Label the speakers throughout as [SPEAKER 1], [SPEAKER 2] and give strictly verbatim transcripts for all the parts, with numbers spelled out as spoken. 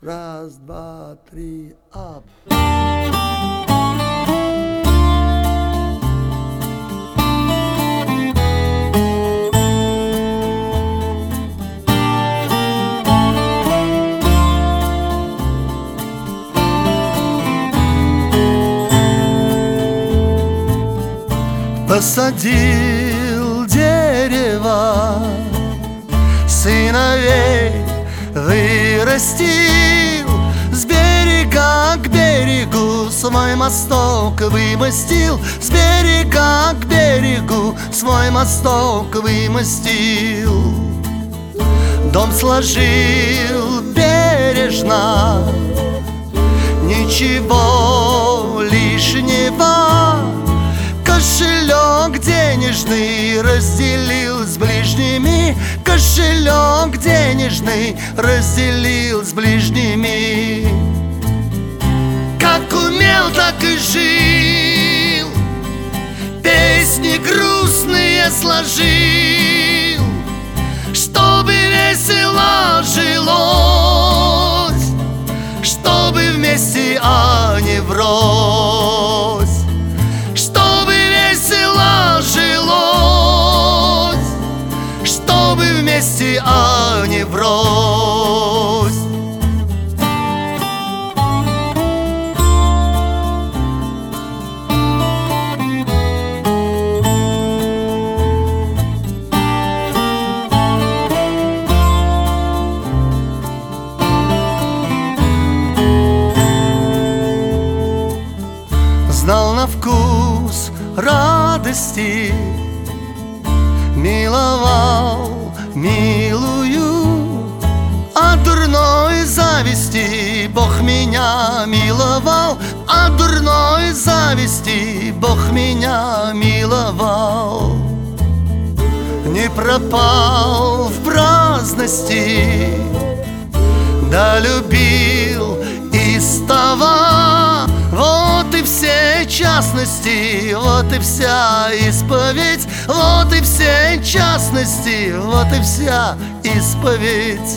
[SPEAKER 1] Раз, два, три, ап. Посадил дерево, сыновей вырастил, с берега к берегу свой мосток вымостил, с берега к берегу свой мосток вымостил. Дом сложил бережно, ничего лишнего. Кошелек денежный разделил с ближними, кошелек денежный разделил с ближними. Как умел, так и жил, песни грустные сложил, чтобы весело жилось, чтобы вместе, а не врозь. Жилось, чтобы вместе, а не врозь. Знал на вкус радости, миловал милую, от дурной зависти Бог меня миловал, от дурной зависти Бог меня миловал. Не пропал в праздности, да любил истово. Вот и все частности, вот и вся исповедь, вот и все частности, вот и вся исповедь.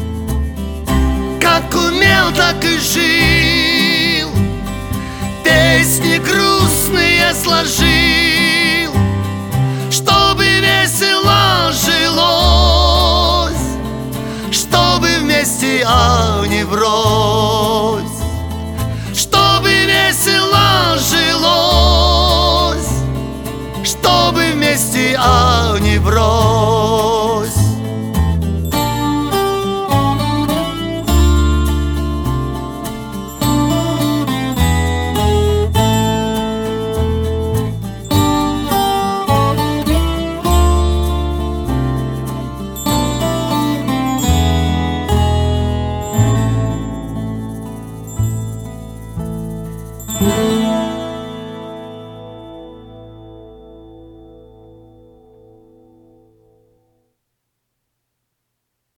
[SPEAKER 1] Как умел, так и жил, песни грустные сложил, чтобы весело жилось, чтобы вместе, а не врозь. Чтобы весело жилось, чтобы вместе, а не врозь.